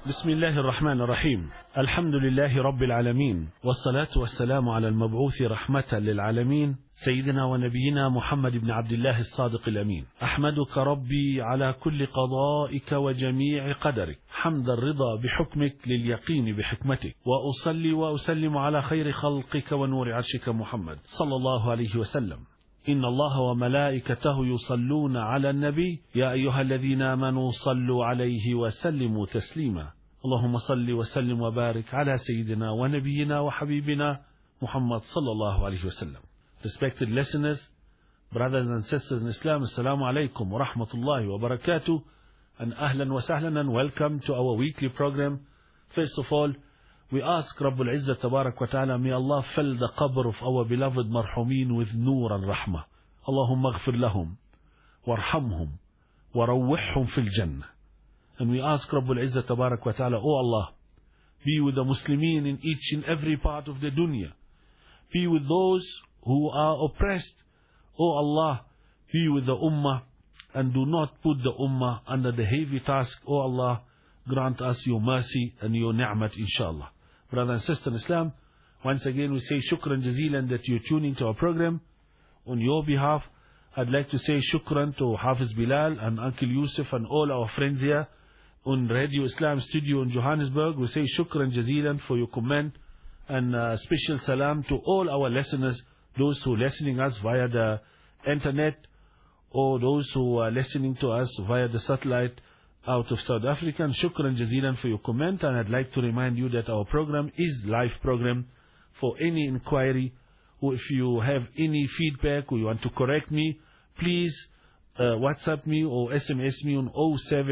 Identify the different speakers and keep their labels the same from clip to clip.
Speaker 1: بسم الله الرحمن الرحيم. الحمد لله رب العالمين، والصلاة والسلام على المبعوث رحمة للعالمين سيدنا ونبينا محمد بن عبد الله الصادق الأمين. أحمدك ربي على كل قضائك وجميع قدرك، حمد الرضا بحكمك لليقين بحكمتك، وأصلي وأسلم على خير خلقك ونور عرشك محمد صلى الله عليه وسلم. إن الله وملائكته يصلون على النبي يا أيها الذين آمنوا صلوا عليه وسلموا تسليما. اللهم صل وسلم وبارك على سيدنا ونبينا وحبيبنا Muhammad sallallahu alayhi wa sallam. Respected listeners, brothers and sisters in Islam, Assalamu alaikum wa rahmatullahi wa barakatuh, and ahlan wa sahlan, and welcome to our weekly program. First of all, we ask Rabbul Izzah Tabarak wa Ta'ala, may Allah fill the qabr of our beloved marhumin with nur and rahmah. Allahumma aghfir lahum, warhamhum, warawwihhum fil jannah. And we ask Rabbul Izzah Tabarak wa Ta'ala, O Allah, be with the Muslimin in each and every part of the dunya. Be with those who are oppressed. O Allah, be with the ummah, and do not put the ummah under the heavy task. O Allah, grant us your mercy and your ni'mat, inshallah. Brother and sister in Islam, once again we say shukran jazeelan that you're tuning to our program. On your behalf, I'd like to say shukran to Hafiz Bilal and Uncle Yusuf and all our friends here on Radio Islam Studio in Johannesburg. We say shukran jazeelan for your comment, and special salam to all our listeners, those who are listening us via the internet, or those who are listening to us via the satellite out of South Africa. And shukran jazeelan for your comment. And I'd like to remind you that our program is live program. For any inquiry, or if you have any feedback or you want to correct me, please WhatsApp me or SMS me on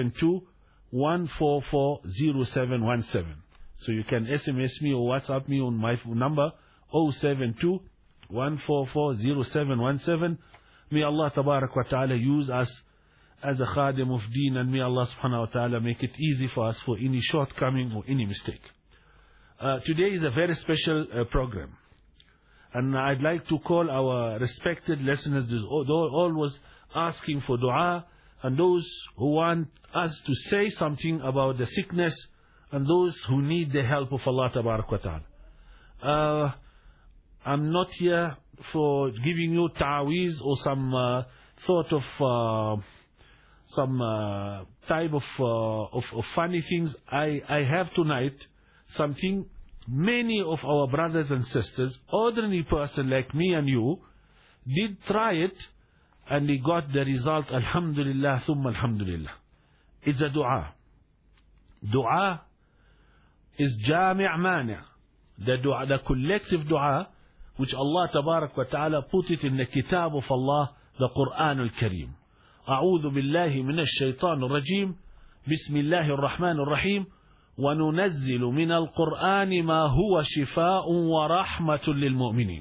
Speaker 1: 072-144-0717. So you can SMS me or WhatsApp me on my number 072-144-0717. May Allah Tabarak wa Ta'ala use us as a khadim of deen, and may Allah Subhanahu wa Ta'ala make it easy for us for any shortcoming or any mistake. Today is a very special program, and I'd like to call our respected listeners, those always asking for dua, and those who want us to say something about the sickness, and those who need the help of Allah Tabarak wa Ta'ala. I'm not here for giving you ta'aweez or some thought of some type of funny things. I have tonight something many of our brothers and sisters, ordinary person like me and you, did try it, and they got the result. Alhamdulillah, thumma alhamdulillah. It's a dua. Dua is jami' mani'. The dua, the collective dua, which Allah Tabarak wa Ta'ala put it in the kitab of Allah, the Quran al-Kareem. أعوذ بالله من الشيطان الرجيم بسم الله الرحمن الرحيم وننزل من القرآن ما هو شفاء ورحمة للمؤمنين.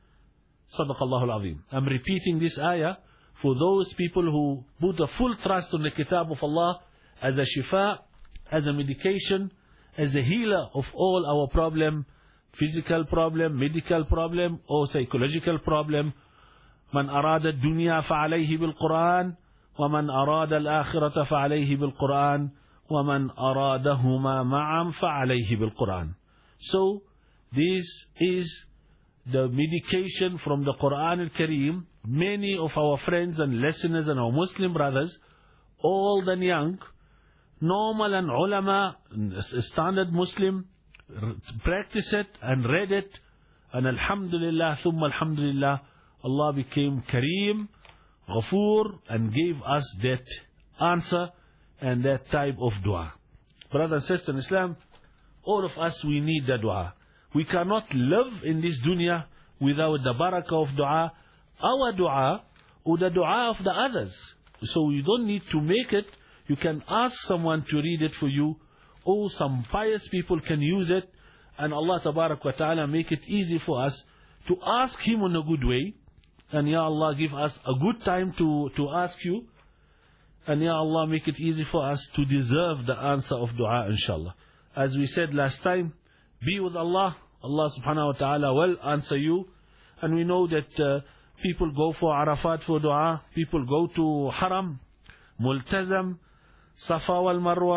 Speaker 1: صدق الله العظيم. I'm repeating this ayah for those people who put a full trust on the kitab of Allah as a shifa, as a medication, as a healer of all our problem, physical problem, medical problem, or psychological problem. من أراد الدنيا فعليه بالقرآن ومن أراد الآخرة فعليه بالقرآن ومن أرادهما معا فعليه بالقرآن. So this is the medication from the Quran al-Kareem. Many of our friends and listeners and our Muslim brothers, old and young, normal and ulama, standard Muslim, practice it and read it, and alhamdulillah, thumma alhamdulillah, Allah became Kareem, Ghafoor, and gave us that answer and that type of dua. Brothers and sisters in Islam, all of us, we need the dua. We cannot live in this dunya without the barakah of dua, our dua or the dua of the others. So you don't need to make it. You can ask someone to read it for you, or some pious people can use it, and Allah Tabarak wa Ta'ala make it easy for us to ask Him in a good way. And Ya Allah, give us a good time to ask you, and Ya Allah, make it easy for us to deserve the answer of dua, inshallah. As we said last time, be with Allah. Allah Subhanahu wa Ta'ala will answer you. And we know that people go for Arafat for dua, people go to Haram, Multazam, Safa wal Marwa,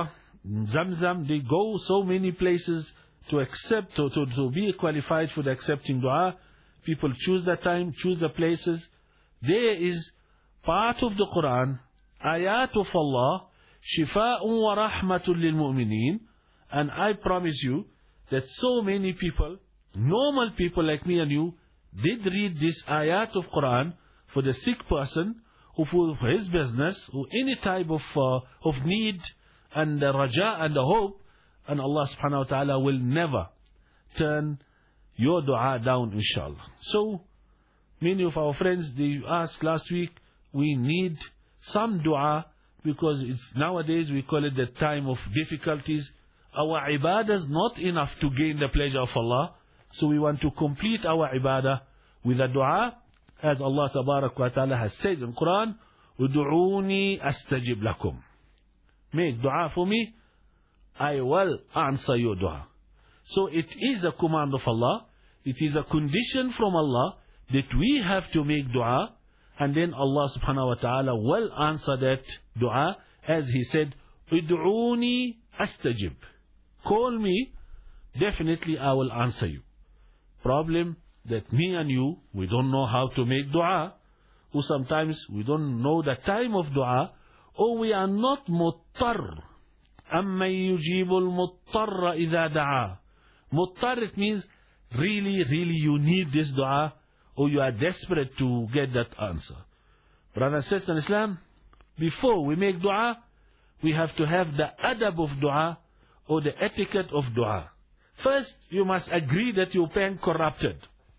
Speaker 1: Zamzam, they go so many places to accept, to be qualified for the accepting dua. People choose the time, choose the places. There is part of the Quran, ayat of Allah, shifa'un wa rahmatun lil mu'mineen. And I promise you that so many people, normal people like me and you, did read this ayat of Quran for the sick person, who for his business, or any type of need, and the raja and the hope, and Allah subhanahu wa ta'ala will never turn your dua down, inshallah. So, many of our friends, they asked last week, we need some dua, because it's nowadays we call it the time of difficulties. Our ibadah is not enough to gain the pleasure of Allah, so we want to complete our ibadah with a dua, as Allah tabarak wa ta'ala has said in Quran, Udu'uni astajib lakum. Make dua for me, I will answer your dua. So it is a command of Allah, it is a condition from Allah that we have to make dua, and then Allah subhanahu wa ta'ala will answer that dua, as He said, Udu'uni astajib. Call me, definitely I will answer you. Problem that me and you, we don't know how to make dua, or sometimes we don't know the time of dua, or we are not muttar. أَمَّنْ يُجِيبُ الْمُضْطَرَّ إِذَا دَعَى. Muttar, it means really, really you need this dua, or you are desperate to get that answer. Brothers and sisters in Islam, before we make dua, we have to have the adab of dua, or the etiquette of dua. First, you must agree that your pen corrupted.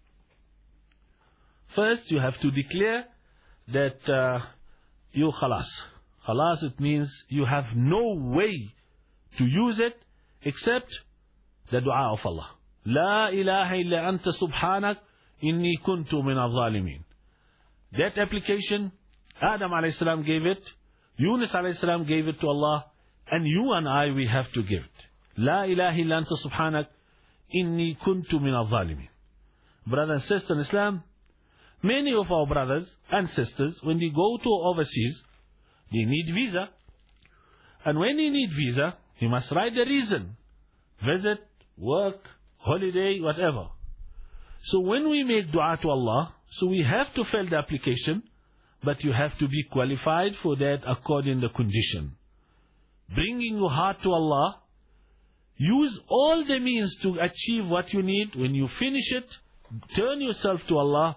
Speaker 1: First, you have to declare that you khalas. Khalas, it means you have no way to use it except the dua of Allah. La ilaha illa anta subhanak inni kuntu min al-zalimin. That application, Adam alayhi salam gave it, Yunus alayhi salam gave it to Allah, and you and I, we have to give it. La ilaha illa anta subhanak inni kuntu min al-zalimin. Brothers and sisters in Islam, many of our brothers and sisters, when they go to overseas, they need visa. And when they need visa, you must write the reason. Visit, work, holiday, whatever. So when we make dua to Allah, so we have to fill the application, but you have to be qualified for that according to the condition. Bringing your heart to Allah, use all the means to achieve what you need. When you finish it, turn yourself to Allah,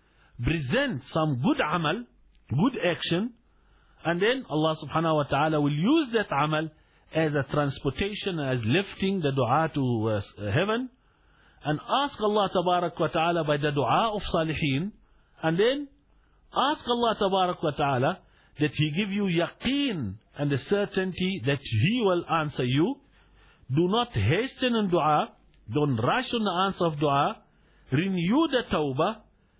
Speaker 1: present some good amal, good action, and then Allah subhanahu wa ta'ala will use that amal as a transportation, as lifting the dua to heaven, and ask Allah tabarak wa ta'ala by the dua of salihin, and then ask Allah tabarak wa ta'ala that He give you yaqeen and the certainty that He will answer you. Do not hasten in dua, don't rush on the answer of dua, renew the tawbah,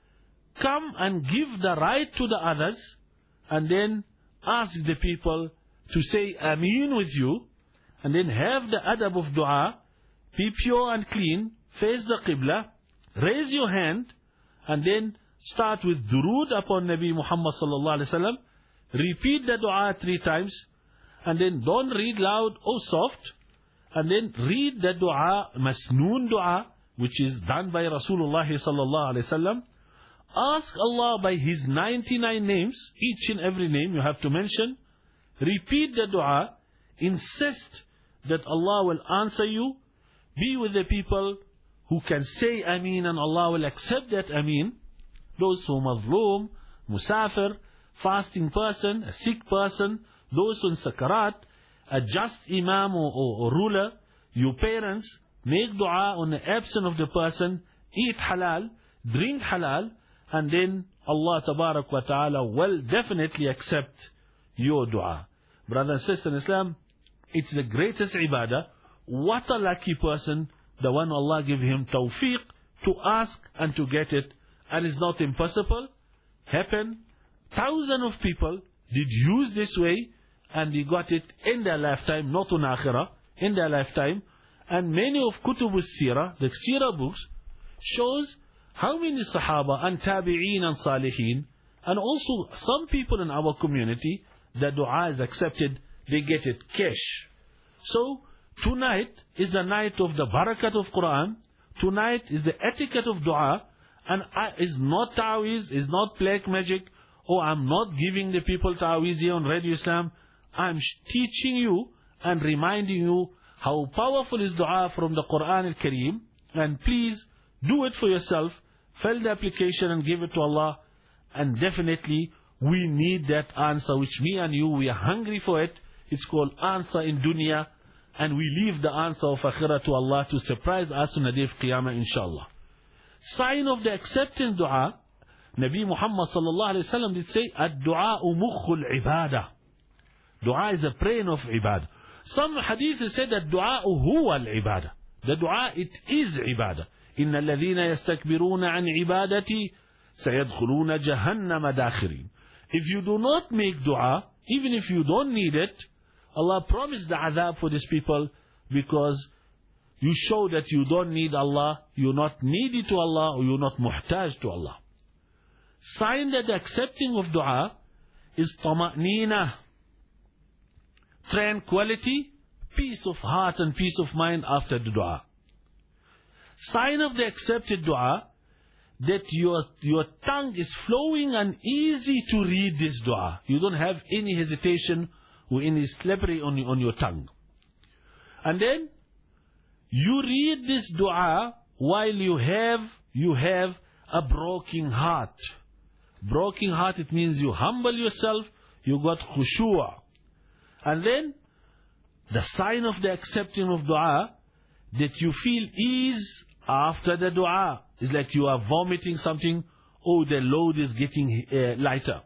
Speaker 1: come and give the right to the others, and then ask the people to say Ameen with you, and then have the adab of dua, be pure and clean, face the Qibla, raise your hand, and then start with durood upon Nabi Muhammad sallallahu alaihi wasallam, repeat the dua 3 times, and then don't read loud or soft, and then read the dua, masnoon dua, which is done by Rasulullah sallallahu alaihi wasallam. Ask Allah by His 99 names, each and every name you have to mention. Repeat the dua. Insist that Allah will answer you. Be with the people who can say Ameen, and Allah will accept that Ameen. Those who are mazloom, musafir, fasting person, a sick person, those who in sakarat, a just imam or ruler, your parents, make dua on the absence of the person, eat halal, drink halal, and then Allah tabarak wa ta'ala will definitely accept your dua. Brother and sister in Islam, it's the greatest ibadah. What a lucky person, the one Allah give him tawfiq to ask and to get it. And it's not impossible. Happen. Thousands of people did use this way, and they got it in their lifetime, not on akhirah, in their lifetime. And many of Kutub al-Sirah, the Sirah books, shows how many Sahaba and Tabi'een and Salihin, and also some people in our community, the dua is accepted, they get it cash. So, tonight is the night of the barakat of Quran. Tonight is the etiquette of dua. And is not ta'awiz, is not black magic. Oh, I'm not giving the people ta'awiz here on Radio Islam. I'm teaching you and reminding you how powerful is dua from the Quran al-Kareem. And please do it for yourself. Fill the application and give it to Allah. And definitely we need that answer, which me and you, we are hungry for it. It's called answer in dunya. And we leave the answer of akhirah to Allah to surprise us on the day of Qiyamah, inshallah. Sign of the acceptance dua, Nabi Muhammad sallallahu alayhi wa sallam did say, ad-du'a mukhul ibadah. Dua is a brain of ibadah. Some hadith said that dua huwa al-ibadah. The dua, it is ibadah. Inna alladhina yastakbiruna an ibadati sayadkhuluna jahannama dakhirin. If you do not make dua, even if you don't need it, Allah promised the adhab for these people because you show that you don't need Allah, you're not needy to Allah, or you're not muhtaj to Allah. Sign that the accepting of dua is tama'nina, tranquility, peace of heart and peace of mind after the dua. Sign of the accepted dua that your tongue is flowing and easy to read this dua. You don't have any hesitation or any slippery on your tongue. And then you read this dua while you have a broken heart. Broken heart, it means you humble yourself, you got khushu'. And then the sign of the accepting of dua, that you feel ease after the dua. It's like you are vomiting something, oh, the load is getting lighter.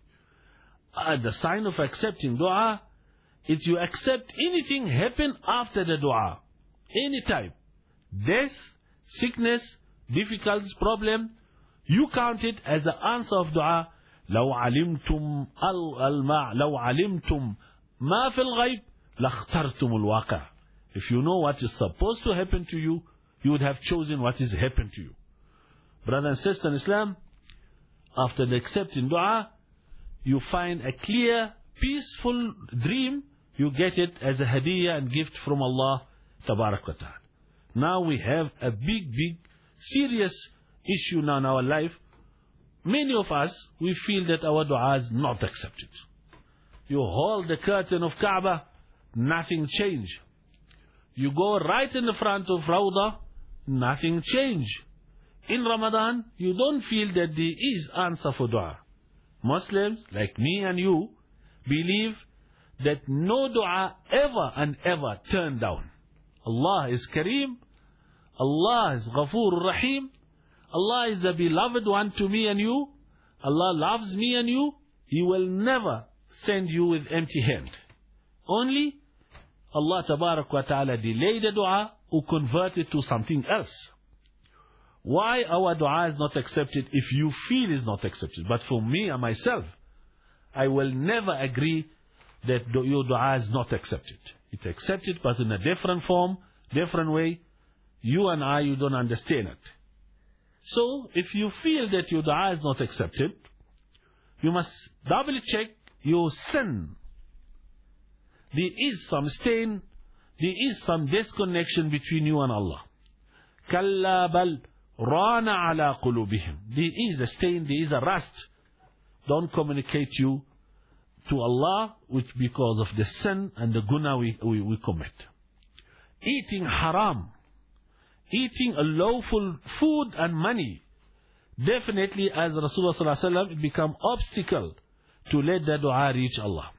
Speaker 1: The sign of accepting dua is you accept anything happen after the dua. Any type. Death, sickness, difficulties, problem. You count it as the answer of dua. لو علمتم لو علمتم ما في الغيب لاخترتم الواقع. If you know what is supposed to happen to you, you would have chosen what is happened to you. Brother and sister in Islam, after the accepting dua, you find a clear, peaceful dream. You get it as a hadiyah and gift from Allah Tabarak wa Ta'ala. Now we have a big, serious issue now in our life. Many of us, we feel that our dua is not accepted. You hold the curtain of Kaaba, nothing change. You go right in the front of Rawdah, nothing change. In Ramadan, you don't feel that there is answer for dua. Muslims, like me and you, believe that no dua ever and ever turned down. Allah is Kareem, Allah is Ghafoor Rahim, Allah is the beloved one to me and you, Allah loves me and you, He will never send you with empty hand. Only Allah Tabarak wa Ta'ala delay the dua or convert it to something else. Why our dua is not accepted if you feel is not accepted? But for me and myself, I will never agree that your dua is not accepted. It's accepted but in a different form, different way. You and I, you don't understand it. So, if you feel that your dua is not accepted, you must double check your sin. There is some stain, there is some disconnection between you and Allah. Kalla bal rana ala qulubihim. There is a stain, there is a rust. Don't communicate you to Allah because of the sin and the guna we commit. Eating haram, eating a lawful food and money, definitely as Rasulullah sallallahu alaihi wasallam, it become obstacle to let the dua reach Allah.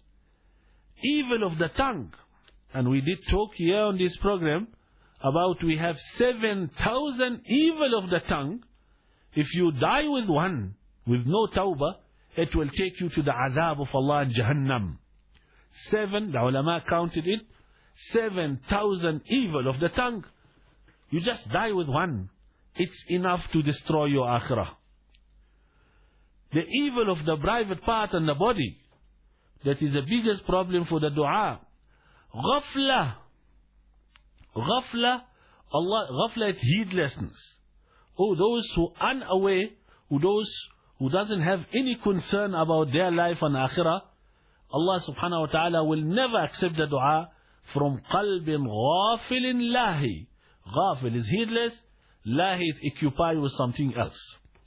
Speaker 1: Evil of the tongue, and we did talk here on this program about we have 7,000 evil of the tongue. If you die with one, with no tawbah, it will take you to the adhab of Allah in Jahannam. The ulama counted it, 7,000 evil of the tongue. You just die with one. It's enough to destroy your akhirah. The evil of the private part and the body, that is the biggest problem for the dua. Ghafla. Ghafla is heedlessness. Oh, those who are unaware, those who doesn't have any concern about their life and akhirah, Allah subhanahu wa ta'ala will never accept the dua from qalbin ghafilin lahi. Ghafil is heedless, lahi is occupied with something else.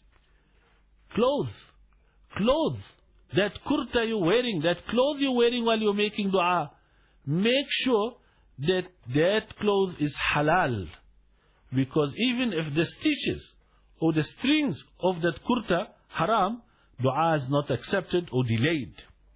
Speaker 1: Clothes. That kurta you're wearing, that clothes you're wearing while you're making dua, make sure that that clothes is halal. Because even if the stitches or the strings of that kurta haram, dua is not accepted or delayed.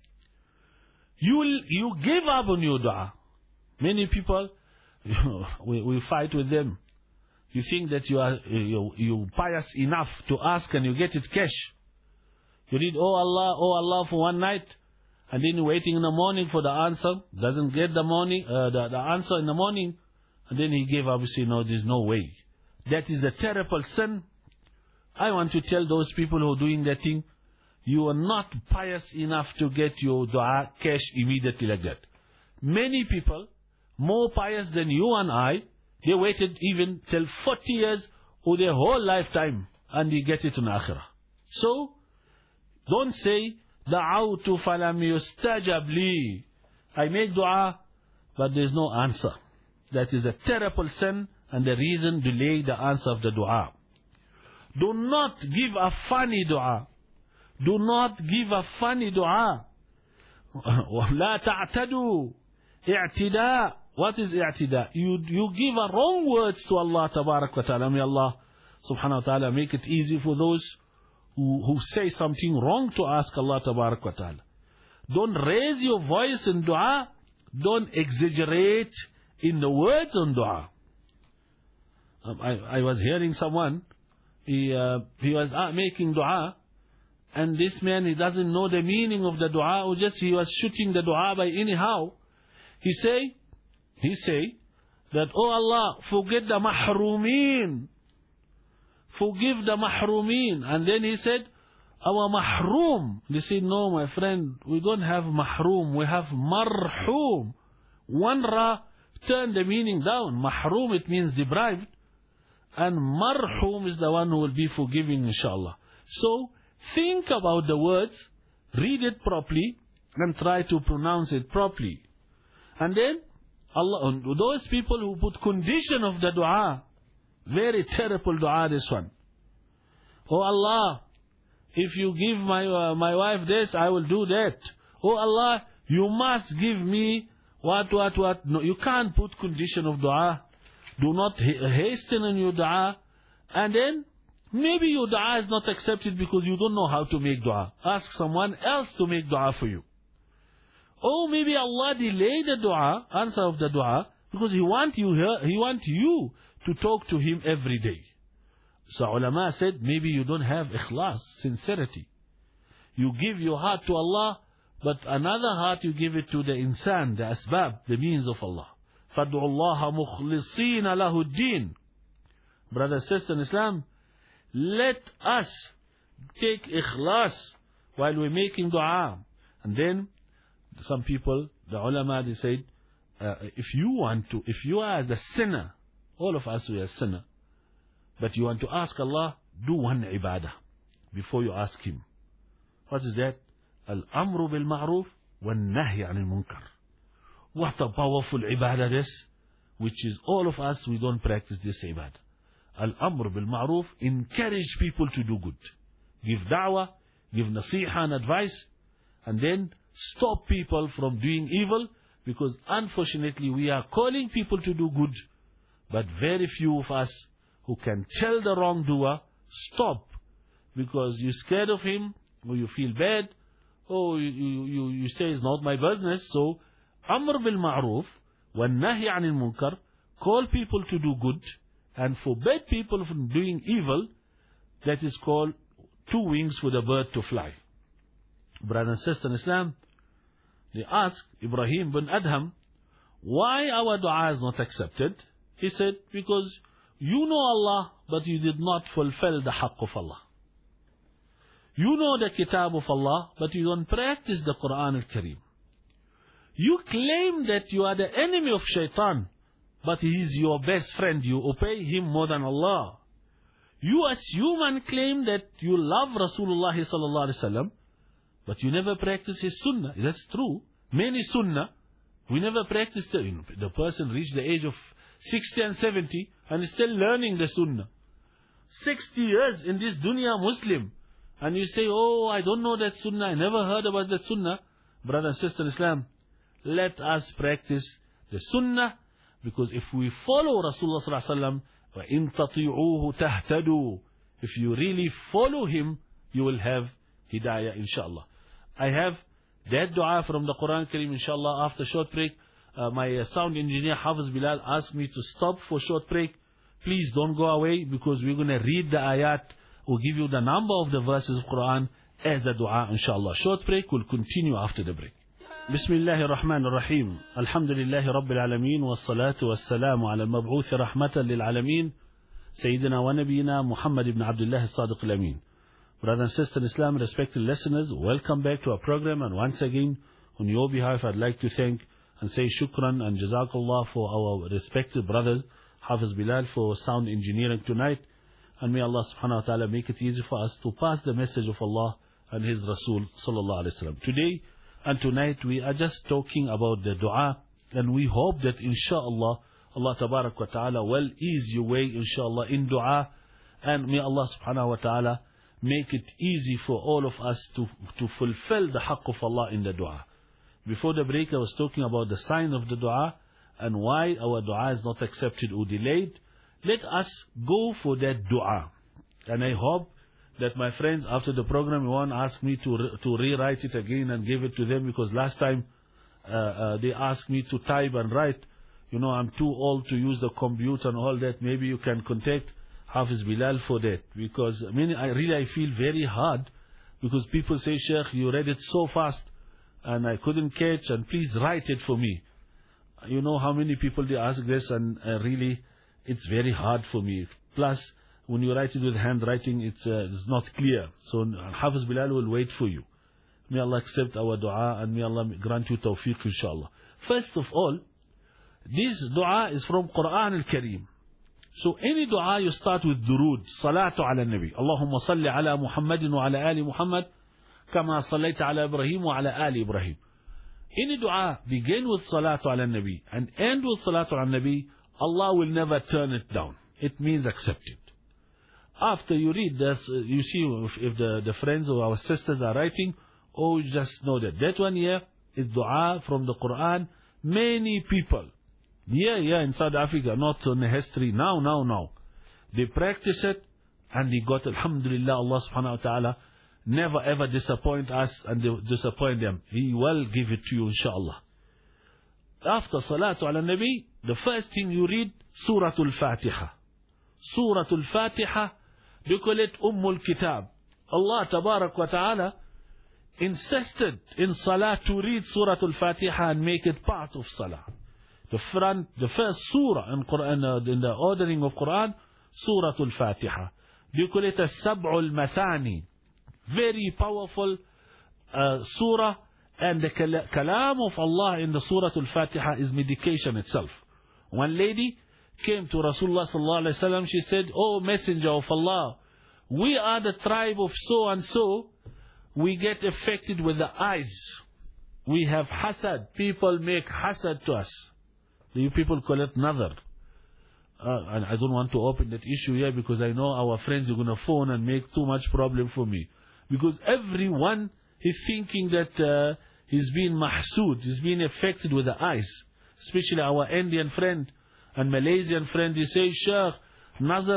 Speaker 1: You give up on your dua. Many people, we fight with them. You think that you pious enough to ask and you get it cash. You read, oh Allah for one night, and then you're waiting in the morning for the answer. Doesn't get the answer in the morning, and then he gave up. You say, no, there's no way. That is a terrible sin. I want to tell those people who are doing that thing, you are not pious enough to get your dua cash immediately like that. Many people, more pious than you and I, they waited even till 40 years or their whole lifetime, and they get it in akhirah. So, don't say, Da'awtu falam yustajab li. I make dua, but there's no answer. That is a terrible sin, and the reason delay the answer of the dua. Do not give a funny dua. Do not give a funny dua. La ta'tadu. I'tida. What is i'tida? You give a wrong words to Allah tabarak wa ta'ala. May Allah subhanahu wa ta'ala make it easy for those who say something wrong to ask Allah tabarak wa ta'ala. Don't raise your voice in dua. Don't exaggerate in the words on dua. I was hearing someone, he was making dua, and this man, he doesn't know the meaning of the dua, or just he was shooting the dua by anyhow. He say that, oh Allah, forget the mahroomin. Forgive the mahroomin. And then he said, our mahroom. They said, no, my friend, we don't have mahroom, we have marhoom. One ra, turn the meaning down. Mahroom, it means deprived. And marhoom is the one who will be forgiving, inshallah. So, think about the words, read it properly, and try to pronounce it properly. And then, Allah, those people who put condition of the dua, very terrible dua this one. Oh Allah, if you give my wife this, I will do that. Oh Allah, you must give me what. No, you can't put condition of dua. Do not hasten in your dua. And then, maybe your dua is not accepted because you don't know how to make dua. Ask someone else to make dua for you. Or maybe Allah delayed the dua, answer of the dua, because He wants you to talk to Him every day. So ulama said, maybe you don't have ikhlas, sincerity. You give your heart to Allah, but another heart you give it to the insan, the asbab, the means of Allah. فَادْعُوا اللَّهَ مُخْلِصِينَ لَهُ الدِّينَ. Brothers and sisters in Islam, let us take ikhlas while we're making dua. And then, some people, the ulama, they said, if you are the sinner, all of us we are sinner, but you want to ask Allah, do one ibadah before you ask Him. What is that? Al-amru bil-ma'ruf wal-nahy anil munkar. What a powerful ibadah this, which is all of us, we don't practice this ibadah. Al-amru bil-ma'ruf, encourage people to do good. Give da'wah, give nasiha and advice, and then stop people from doing evil, because unfortunately we are calling people to do good, but very few of us who can tell the wrongdoer, stop, because you're scared of him, or you feel bad, or you say it's not my business. So, amr bil ma'ruf, wa nahy anil munkar, call people to do good, and forbid people from doing evil. That is called two wings for the bird to fly. Brothers and sisters in Islam, they asked Ibrahim bin Adham, why our dua is not accepted? He said, because you know Allah, but you did not fulfill the haqq of Allah. You know the kitab of Allah, but you don't practice the Quran al-Kareem. You claim that you are the enemy of shaitan, but he is your best friend. You obey him more than Allah. You assume and claim that you love Rasulullah sallallahu alaihi wasallam, but you never practice his sunnah. That's true. Many sunnah, We never practiced it. The person reached the age of 60 and 70 and is still learning the sunnah. 60 years in this dunya Muslim. And you say, oh, I don't know that sunnah, I never heard about that sunnah. Brother and sister in Islam, let us practice the sunnah, because if we follow Rasulullah sallallahu alaihi wasallam, وَإِن تَطِيعُوهُ تَهْتَدُوا, if you really follow him, you will have hidayah, inshallah. I have that dua from the Quran Kareem, inshallah. After short break, my sound engineer Hafiz Bilal asked me to stop for short break. Please don't go away, because we're going to read the ayat or give you the number of the verses of Quran as a dua, inshallah. Short break will continue after the break. Bismillahir Rahmanir Rahim. Alhamdulillahi Rabbil Alameen. Wassalatu wassalamu ala al-mab'uth rahmatan lil alameen. Sayyidina wa Nabiyina Muhammad ibn Abdullah as-Sadiq al-Amin. Brothers and sisters in Islam, respected listeners, welcome back to our program. And once again, on your behalf, I'd like to thank and say shukran and jazakallah for our respected brother Hafiz Bilal for sound engineering tonight. And may Allah subhanahu wa ta'ala make it easy for us to pass the message of Allah and His Rasul sallallahu alayhi wa sallam. Today and tonight we are just talking about the dua, and we hope that inshallah Allah tabarak wa ta'ala will ease your way inshallah in dua, and may Allah subhanahu wa ta'ala make it easy for all of us to fulfill the haqq of Allah in the dua. Before the break I was talking about the sign of the dua and why our dua is not accepted or delayed. Let us go for that dua. And I hope that my friends, after the program, won't ask me to rewrite it again and give it to them, because last time they asked me to type and write. You know, I'm too old to use the computer and all that. Maybe you can contact Hafiz Bilal for that, because I feel very hard, because people say, Sheikh, you read it so fast and I couldn't catch, and please write it for me. You know how many people they ask this, and really it's very hard for me. Plus, when you write it with handwriting, it's not clear. So Hafiz Bilal will wait for you. May Allah accept our dua, and may Allah grant you tawfiq, inshallah. First of all, this dua is from Quran al-Kareem. So any dua you start with durood, salatu ala nabi. Allahumma salli ala Muhammadin wa ala ali Muhammad, kama sallaita ala Ibrahim wa ala ali Ibrahim. Any dua begin with salatu ala nabi and end with salatu ala nabi, Allah will never turn it down. It means accepted. After you read this, you see if the friends or our sisters are writing, oh, you just know that one here is dua from the Quran. Many people, in South Africa, not on the history, now. They practice it and they got, alhamdulillah, Allah subhanahu wa ta'ala never ever disappoint us and disappoint them. He will give it to you, inshallah. After salatu ala nabi, the first thing you read, Surah Al-Fatiha. Surah Al-Fatiha, they call it Ummul Kitab. Allah tabarak wa ta'ala insisted in salah to read Surah Al-Fatiha and make it part of salah. The first surah in Quran, in the ordering of Quran, Surah Al-Fatiha. They call it As-Sab'ul Mathani. Very powerful surah, and the kalam of Allah in the Surah Al-Fatiha is medication itself. One lady came to Rasulullah sallallahu alaihi wasallam. She said, "Oh Messenger of Allah, we are the tribe of so and so. We get affected with the eyes. We have hasad. People make hasad to us." You people call it nadar. And I don't want to open that issue here, because I know our friends are going to phone and make too much problem for me. Because everyone is thinking that he's being mahsood, he's being affected with the eyes. Especially our Indian friend and Malaysian friend, they say, Sheikh, nazar,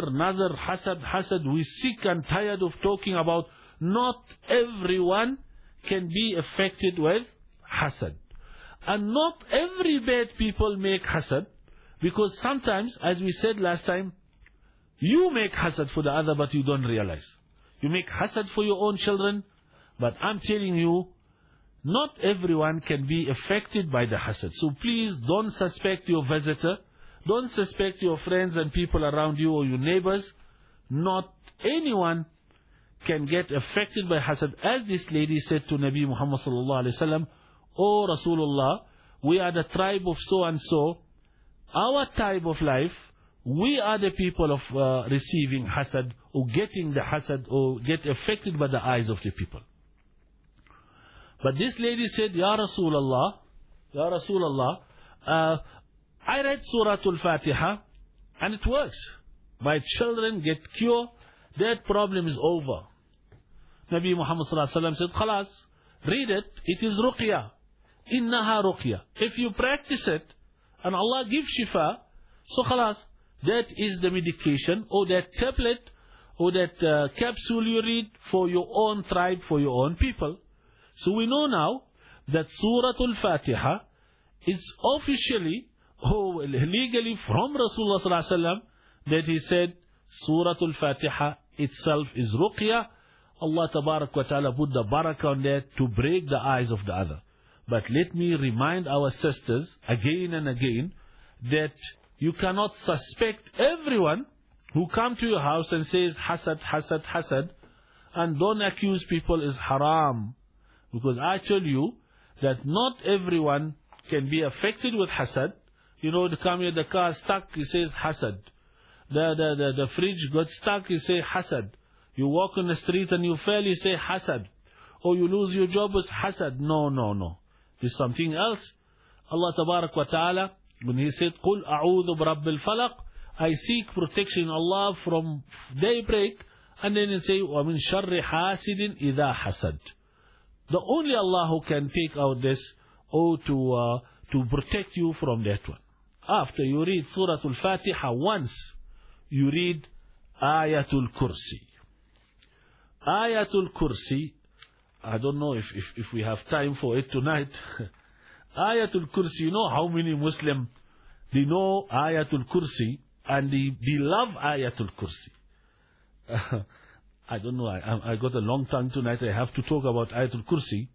Speaker 1: hasad. We're sick and tired of talking about. Not everyone can be affected with hasad. And not every bad people make hasad, because sometimes, as we said last time, you make hasad for the other, but you don't realize. You make hasad for your own children, but I'm telling you, not everyone can be affected by the hasad. So please don't suspect your visitor, don't suspect your friends and people around you or your neighbors. Not anyone can get affected by hasad. As this lady said to Nabi Muhammad sallallahu alaihi wasallam, "Oh Rasulullah, we are the tribe of so and so. Our type of life, we are the people of receiving hasad or getting the hasad or get affected by the eyes of the people." But this lady said, "Ya Rasulullah, Ya Rasulullah, I read Surah Al-Fatiha and it works. My children get cured, that problem is over. Nabi Muhammad sallallahu alaihi wasallam said, Khalas, read it, it is ruqya. Innaha ruqya. If you practice it and Allah gives shifa, so khalas, that is the medication or that tablet or that capsule you read for your own tribe, for your own people. So we know now that Surah Al-Fatiha is officially or legally from Rasulullah sallallahu alaihi wasallam, that he said Surah Al-Fatiha itself is ruqya. Allah tabarak wa ta'ala put the barakah on that to break the eyes of the other. But let me remind our sisters again and again that you cannot suspect everyone who come to your house and says hasad, hasad, hasad, and don't accuse people is haram. Because I tell you that not everyone can be affected with hasad. You know, to come here, the car stuck, he says hasad. The fridge got stuck, you say hasad. You walk on the street and you fail, you say hasad. Or you lose your job, it's hasad. No. There's something else. Allah tabarak wa ta'ala, when he said, قُلْ أَعُوذُ بِرَبِّ الْفَلَقِ, I seek protection in Allah from daybreak. And then he say, وَمِنْ شَرِّ حَاسِدٍ إِذَا حَسَدٍ. The only Allah who can take out this, or to protect you from that one. After you read Surah Al-Fatiha once, you read Ayatul Kursi. Ayatul Kursi, I don't know if we have time for it tonight. Ayatul Kursi, you know how many Muslims, they know Ayatul Kursi and they love Ayatul Kursi. I don't know, I got a long tongue tonight, I have to talk about Ayatul Kursi.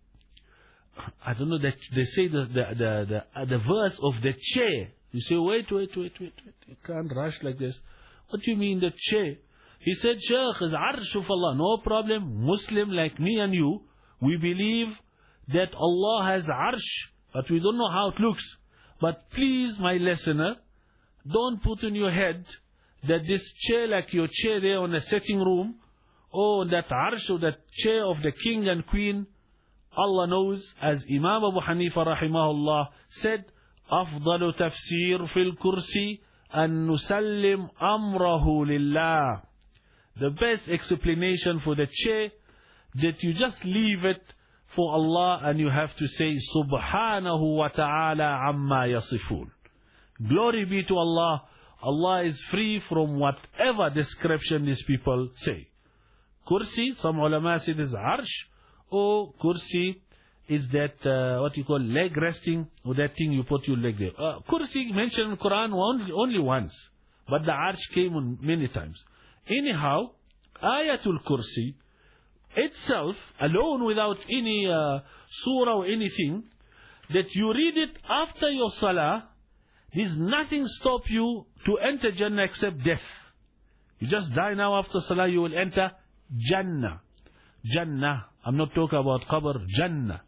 Speaker 1: I don't know, that they say the verse of the chair. You say, wait, you can't rush like this. What do you mean the chair? He said, Shaykh, is arsh of Allah. No problem. Muslim like me and you, we believe that Allah has arsh, but we don't know how it looks. But please, my listener, don't put in your head that this chair, like your chair there on the sitting room, or that arsh or that chair of the king and queen, Allah knows, as Imam Abu Hanifa rahimahullah said, أفضل تفسير في الكرسي أن نسلم أمره لله. The best explanation for the chair, that you just leave it for Allah and you have to say Subhanahu wa ta'ala amma yasifun. Glory be to Allah. Allah is free from whatever description these people say. Kursi, some ulama said is arsh, or kursi is that what you call leg resting, or that thing you put your leg there. Kursi mentioned in the Quran only once, but the arsh came many times. Anyhow, Ayatul Kursi itself, alone without any surah or anything, that you read it after your salah, there's nothing stop you to enter Jannah except death. You just die now after salah, you will enter Jannah. Jannah. I'm not talking about qabr. Jannah.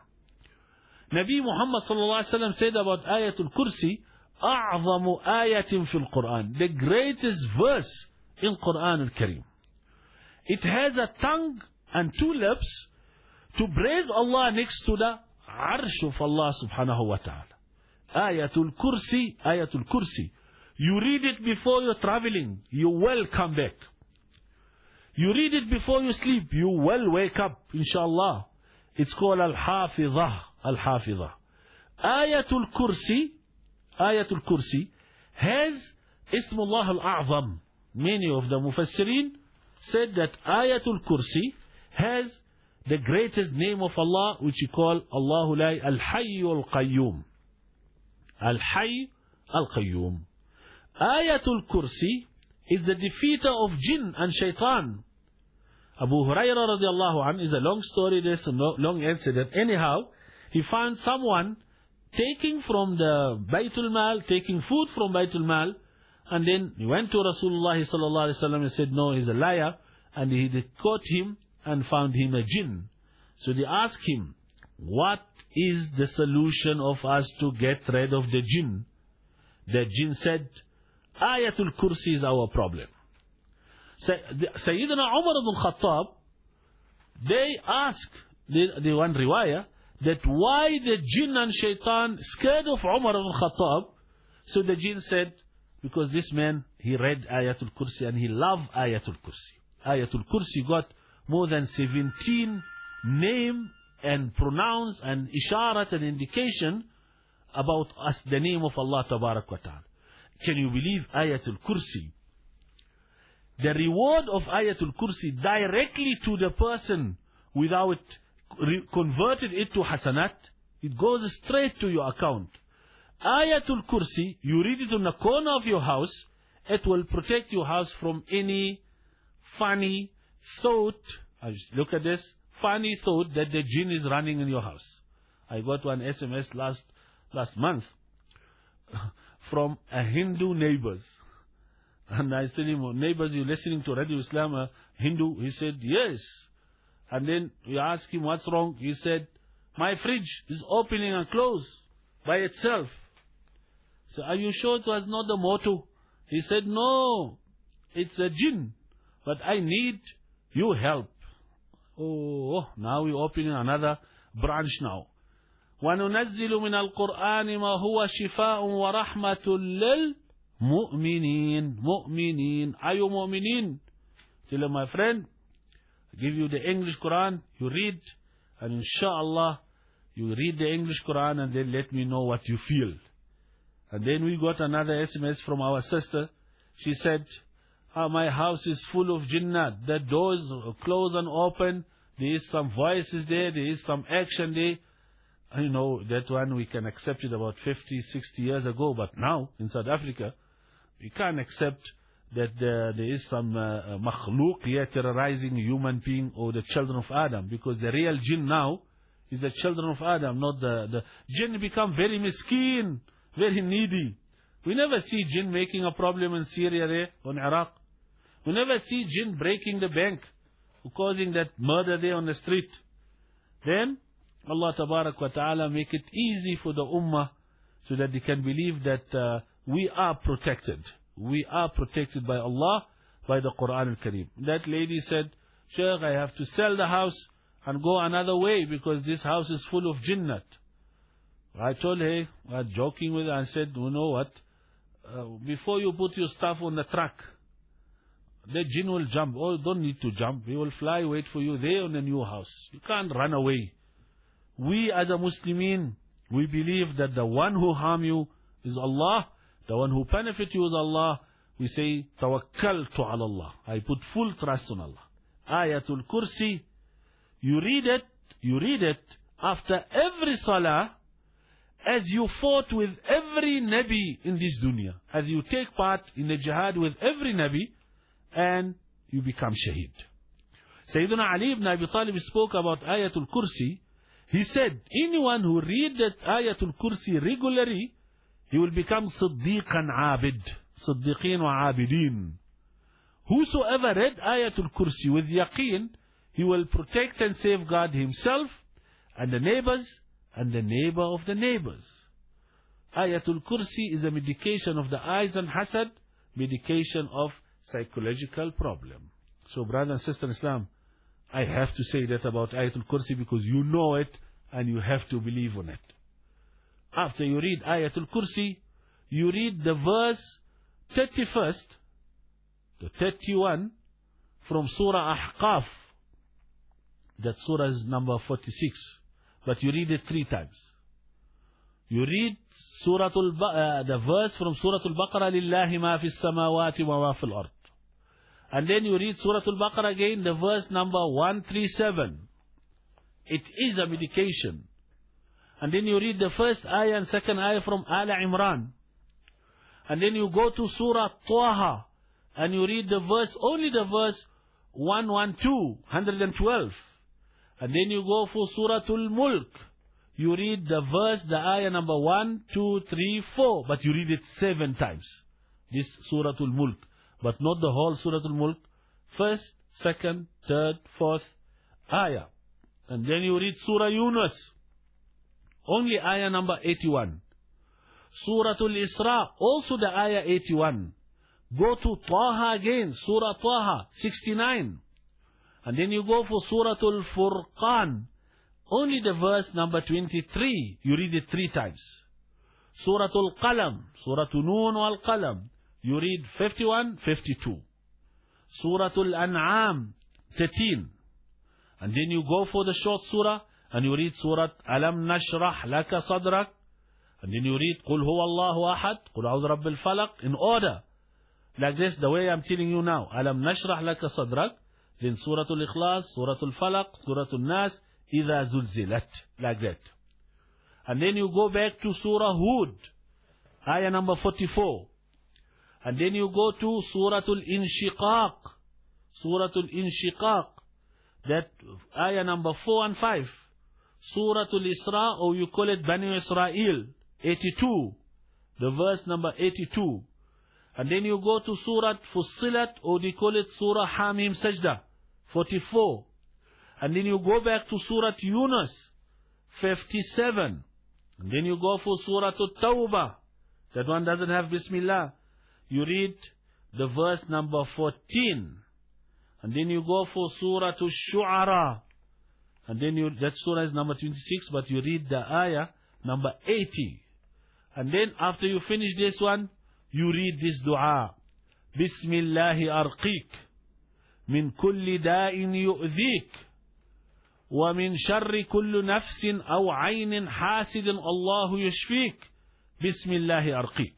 Speaker 1: Nabi Muhammad sallallahu alaihi wasallam said about Ayatul Kursi, أعظم آية في القرآن, the greatest verse in Quran al-Karim. It has a tongue and two lips to praise Allah next to the arsh of Allah subhanahu wa ta'ala. Ayatul Kursi. You read it before you're traveling, you will come back. You read it before you sleep, you will wake up, inshallah. It's called Al-Hafidhah. Ayatul Kursi has Ismullah Al-A'zam. Many of the Mufassirin said that Ayatul Kursi has the greatest name of Allah, which you call Allahu La Al-Hayy Al-Qayyum. Al-Hayy Al-Qayyum. Ayatul Kursi is the defeater of jinn and shaitan. Abu Hurairah radiallahu anhu is a long story, there's a long incident. Anyhow, he found someone taking from the Baytul Mal, taking food from Baytul Mal, and then he went to Rasulullah sallallahu alaihi wasallam and said, no, he's a liar, and they caught him and found him a jinn. So they asked him, what is the solution of us to get rid of the jinn? The jinn said, Ayatul Kursi is our problem. Sayyidina Umar ibn Khattab, they asked, the one riwayah, that why the jinn and shaitan scared of Umar ibn Khattab. So the jinn said, because this man, he read Ayatul Kursi and he loved Ayatul Kursi. Ayatul Kursi got more than 17 name and pronouns and isharat and indication about us, the name of Allah Tabarak wa Ta'ala. Can you believe Ayatul Kursi? The reward of Ayatul Kursi directly to the person without converted it to hasanat, it goes straight to your account. Ayatul Kursi, you read it in the corner of your house, it will protect your house from any funny thought. Look at this, funny thought that the jinn is running in your house. I got one SMS last month from a Hindu neighbors. And I said him, neighbors, you listening to Radio Islam, Hindu? He said, yes. And then we asked him, what's wrong? He said, my fridge is opening and close by itself. So, are you sure it was not the motor? He said, no, it's a jinn, but I need your help. Oh, now we're opening another branch now. وَنُنَزِّلُ مِنَ الْقُرْآنِ مَا هُوَ شِفَاءٌ وَرَحْمَةٌ لِلْمُؤْمِنِينَ. Are you mu'minin? Tell him, my friend, I give you the English Quran, you read, and inshallah, you read the English Quran and then let me know what you feel. And then we got another SMS from our sister. She said, my house is full of jinnat. The doors are closed and open. There is some voices there. There is some action there. You know, that one we can accept it about 50, 60 years ago. But now, in South Africa, we can't accept that there is some makhluk here terrorizing human being or the children of Adam. Because the real jinn now is the children of Adam, not the jinn become very miskin, very needy. We never see jinn making a problem in Syria there, or in Iraq. We never see jinn breaking the bank, or causing that murder there on the street. Then, Allah Tabarak wa Ta'ala make it easy for the Ummah, so that they can believe that we are protected. We are protected by Allah, by the Quran al-Kareem. That lady said, Shaykh, I have to sell the house and go another way because this house is full of jinnat. I told her, I was joking with her, I said, you know what, before you put your stuff on the truck, the jinn will jump. Oh, don't need to jump. He will fly, wait for you there in the new house. You can't run away. We as a Muslimin, we believe that the one who harm you is Allah, the one who benefit you is Allah. We say, Tawakkaltu ala Allah. I put full trust on Allah. Ayatul Kursi, you read it after every salah, as you fought with every Nabi in this dunya, as you take part in the jihad with every Nabi, and you become shaheed. Sayyidina Ali ibn Abi Talib spoke about Ayatul Kursi. He said, anyone who read that Ayatul Kursi regularly, he will become Siddiqan Abid. Siddiqeen wa Abideen. Whosoever read Ayatul Kursi with yaqeen, he will protect and safeguard himself and the neighbors and the neighbor of the neighbors. Ayatul Kursi is a medication of the eyes and hasad, medication of psychological problem. So brother and sister in Islam, I have to say that about Ayatul Kursi because you know it and you have to believe on it. After you read Ayatul Kursi, you read the verse 31st to 31 from Surah Ahqaf. That surah is number 46. But you read it 3 times. You read the verse from Surah Al-Baqarah, Lillahi ma fis samawati wa ma fil ard. And then you read Surah Al-Baqarah again, the verse number 137. It is a medication. And then you read the first ayah and second ayah from Ala Imran. And then you go to Surah Taha. And you read the verse, only the verse 112. And then you go for Surah Al-Mulk. You read the verse, the ayah number 1, 2, 3, 4. But you read it 7 times. This Surah Al-Mulk. But not the whole Surah Al-Mulk. First, second, third, fourth ayah. And then you read Surah Yunus. Only ayah number 81. Surah Al-Isra. Also the ayah 81. Go to Taha again. Surah Taha, 69. And then you go for Surah Al-Furqan. only the verse number 23, you read it 3 times. Surah Al-Qalam, Surah Noon wal-Qalam, you read 51, 52. Surah Al-An'am, 13. And then you go for the short surah, and you read Surah Alam Nashrah Laka Sadrak, and then you read Qul Huwa Allahu Ahad, Qul A'udhu Rabbil Falaq, in order. Like this, the way I'm telling you now. Alam Nashrah Laka Sadrak, then Surah Al-Ikhlas, Surah Al-Falaq, Surah Al-Nas, Idha Zulzilat, like that. And then you go back to Surah Hud, ayah number 44. And then you go to Surah Al-Inshiqaq, Surah Al-Inshiqaq, that ayah number 4 and 5. Surah Al-Isra, or you call it Bani Israel, 82, the verse number 82. And then you go to Surah Fussilat, or they call it Surah Hamim Sajda, 44. And then you go back to Surah Yunus, 57. And then you go for Surah At-Tawbah. That one doesn't have Bismillah. You read the verse number 14. And then you go for Surah Ash-Shu'ara. And then that surah is number 26, but you read the ayah number 80. And then after you finish this one, you read this dua. Bismillahi arqiq. Min kulli da'in yu'dhik. ومن شر كل نفس أو عين حاسد الله يشفيك بسم الله أرقيك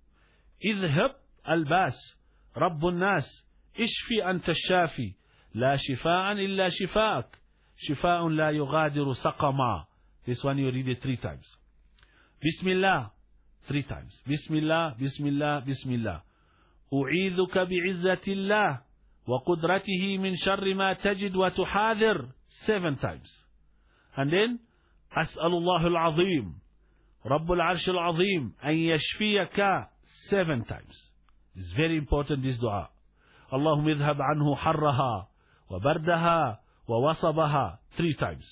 Speaker 1: اذهب الباس رب الناس اشفي أنت الشافي لا شفاء إلا شفاءك شفاء لا يغادر سقما. This one you read it 3 times. Bismillah 3 times. Bismillah, Bismillah, Bismillah. أعيذك بعزة الله وقدرته من شر ما تجد وتحاذر 7 times. And then أسأل الله العظيم رب العرش العظيم أن يشفيك 7 times. It's very important, this dua. اللهم اذهب عنه حرها وبردها ووصبها 3 times.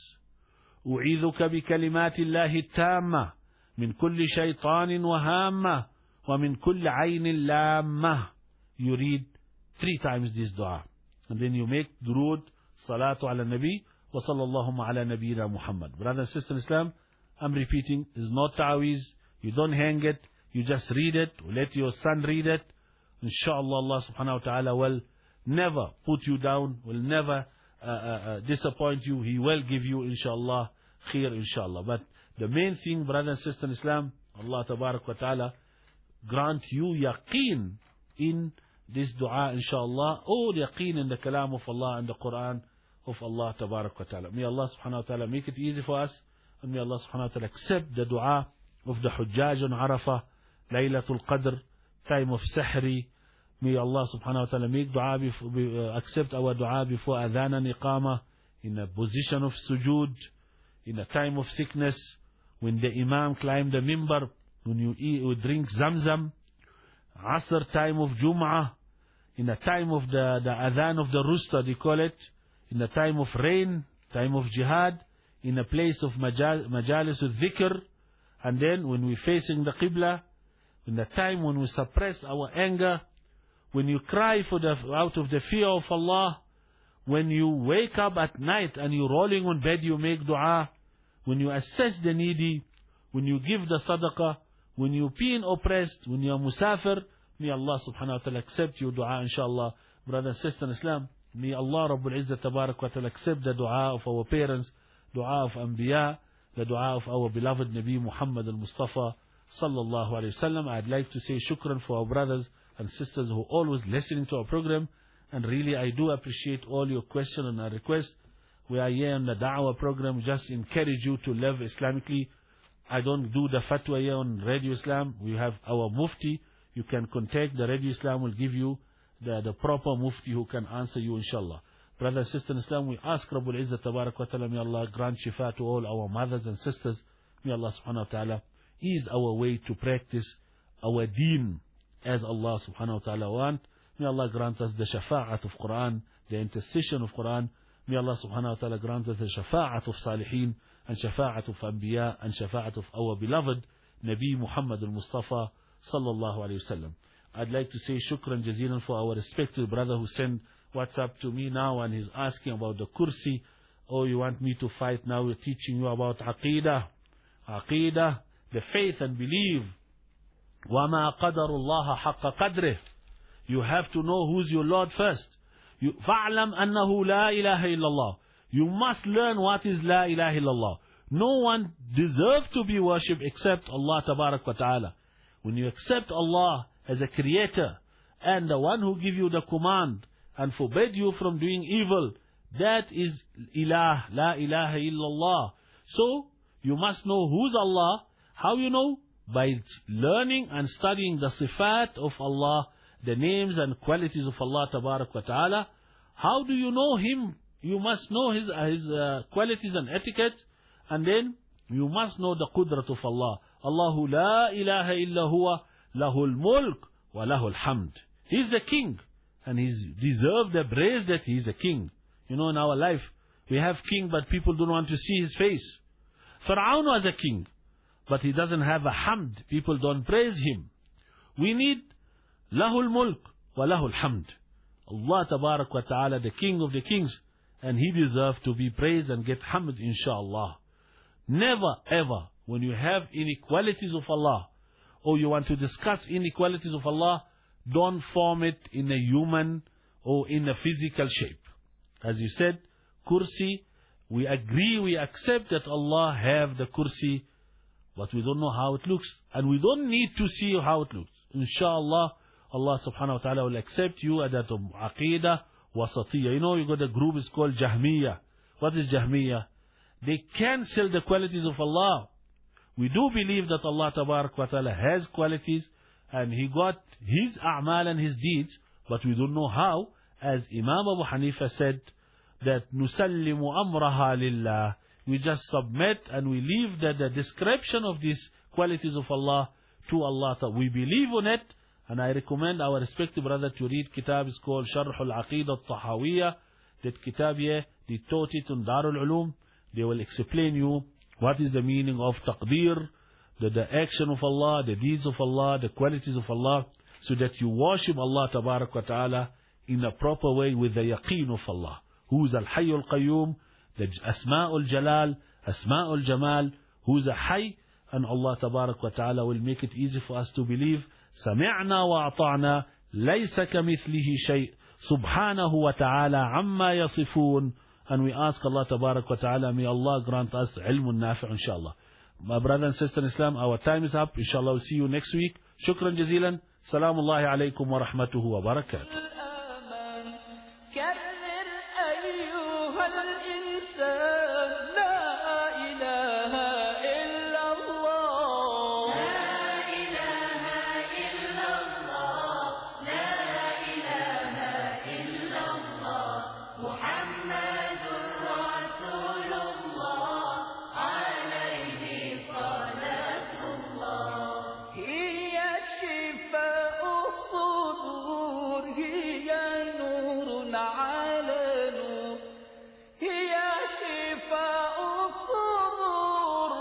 Speaker 1: أعيذك بكلمات الله التامة من كل شيطان وهامة ومن كل عين لامة. You read 3 times this dua. And then you make durood, salatu ala nabi, wa sallallahu ala nabiyyina Muhammad. Brothers and sisters in Islam, I'm repeating, it's not ta'awiz. You don't hang it. You just read it. Let your son read it. Inshallah, Allah subhanahu wa ta'ala will never put you down, will never disappoint you. He will give you, inshallah, khair, inshallah. But the main thing, brothers and sisters in Islam, Allah tabarak wa ta'ala grant you yaqeen in this dua, inshallah, or yaqeen in the kalam of Allah and the Quran of Allah tabarak wa ta'ala. May Allah subhanahu wa ta'ala make it easy for us, and may Allah subhanahu wa ta'ala accept the dua of the Hujjaj on Arafah, Laylatul Qadr, time of Sahri. May Allah subhanahu wa ta'ala make dua, accept our dua before adhan and iqamah, in a position of sujood, in a time of sickness, when the Imam climbed the mimbar, when you eat or drink Zamzam, Asr time of Jum'ah, in a time of the adhan of the rooster, they call it, in a time of rain, time of jihad, in a place of majalis of dhikr, and then when we're facing the Qibla, in the time when we suppress our anger, when you cry out of the fear of Allah, when you wake up at night and you're rolling on bed, you make dua, when you assess the needy, when you give the sadaqah, when you're being oppressed, when you're musafir, may Allah subhanahu wa ta'ala accept your dua, inshallah. Brothers and sisters in Islam, may Allah Rabbul Izzah tabarak wa ta'ala accept the dua of our parents, dua of Anbiya, the dua of our beloved Nabi Muhammad al-Mustafa sallallahu alayhi wasallam. I'd like to say shukran for our brothers and sisters who are always listening to our program, and really I do appreciate all your questions and our requests. We are here on the Da'wah program, just encourage you to live Islamically. I don't do the fatwa here on Radio Islam. We have our mufti. You can contact the Radio Islam, will give you the proper mufti who can answer you, inshallah. Brothers and sisters in Islam, we ask Rabbul Izzah tabarak wa ta'ala, may Allah grant shifa to all our mothers and sisters. May Allah subhanahu wa ta'ala ease our way to practice our deen as Allah subhanahu wa ta'ala want. May Allah grant us the shafa'at of Quran, the intercession of Quran. May Allah subhanahu wa ta'ala grant us the shafa'at of Salihin, and shafa'at of Anbiya, and shafa'at of our beloved Nabi Muhammad al-Mustafa sallallahu alayhi wa sallam. I'd like to say shukran jazilan for our respected brother who sent WhatsApp to me now, and he's asking about the kursi Oh, you want me to fight now? We're teaching you about Aqidah. Aqidah, the faith and belief. وَمَا قَدَرُ اللَّهَ حَقَّ قَدْرِهِ. You have to know who's your Lord first. فَاعْلَمْ أَنَّهُ لَا إِلَهَ إِلَّا اللَّهِ. You must learn what is La ilaha illallah. No one deserves to be worshipped except Allah Tabarak wa Ta'ala. When you accept Allah as a creator and the one who gives you the command and forbid you from doing evil, that is Ilah, La ilaha illallah. So, you must know who's Allah. How you know? By learning and studying the sifat of Allah, the names and qualities of Allah Tabarak wa Ta'ala. How do you know Him? You must know His qualities and etiquette, and then you must know the qudrat of Allah. Allahu la ilaha illa huwa lahul mulk wa lahul hamd. He's the king, and He's deserved the praise that He's a king. You know, in our life, we have king, but people don't want to see his face. Fir'aun was a king, but he doesn't have a hamd. People don't praise him. We need lahul mulk wa lahul hamd. Allah Tabarak wa Ta'ala, the King of the Kings, and He deserves to be praised and get hamd, inshaAllah. Never ever, when you have inequalities of Allah, or you want to discuss inequalities of Allah, don't form it in a human or in a physical shape. As you said, kursi, we agree, we accept that Allah have the kursi, but we don't know how it looks. And we don't need to see how it looks. Inshallah, Allah subhanahu wa ta'ala will accept you at that aqidah wasatiyya. You know, you got a group, it's called Jahmiyyah. What is Jahmiyyah? They cancel the qualities of Allah. We do believe that Allah tabarak wa ta'ala has qualities, and He got His a'mal and His deeds, but we don't know how. As Imam Abu Hanifa said, that nusallimu amraha lillah. We just submit and we leave the description of these qualities of Allah to Allah. We believe on it, and I recommend our respected brother to read kitab. It's called Sharh al-Aqidah al-Tahawiyya. That kitab here, they taught it on Darul Ulum. They will explain you what is the meaning of taqdeer, the action of Allah, the deeds of Allah, the qualities of Allah, so that you worship Allah Tabarak wa Ta'ala in a proper way with the yaqeen of Allah. Who's al-Hayy al-Qayyum, the Asma'ul Jalal, Asma'ul Jamal, who's a Hayy, and Allah Tabarak wa Ta'ala will make it easy for us to believe. سمعنا وأطعنا ليس كمثله شيء سبحانه وتعالى عما يصفون. And we ask Allah Tabarak wa Ta'ala, may Allah grant us ilmun nafi', inshallah. My brother and sister in Islam, our time is up. Inshallah, we'll see you next week. Shukran jazilan. Salamullahi alaykum wa rahmatuhu wa barakatuh.
Speaker 2: نور هي نور